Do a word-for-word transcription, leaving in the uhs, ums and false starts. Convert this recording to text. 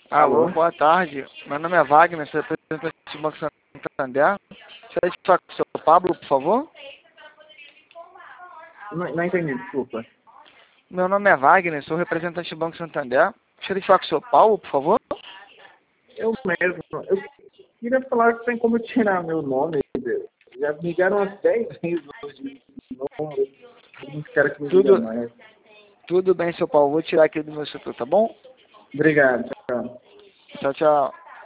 Alô, Alô? boa tarde. Meu nome é Wagner, sou representante do Banco Santander. Gostaria de falar com o senhor Pablo, por favor? Não, não entendi, desculpa. Meu nome é Wagner, sou representante do Banco Santander. Gostaria de falar com o senhor Paulo, por favor? Eu mesmo. Eu queria falar que tem como tirar meu nome. Já me ligaram umas dez vezes hoje. Não, eu não quero que me liga Tudo, mais. tudo bem, senhor Paulo. Vou tirar aqui do meu setor, tá bom? Obrigado, tchau. Tchau, tchau.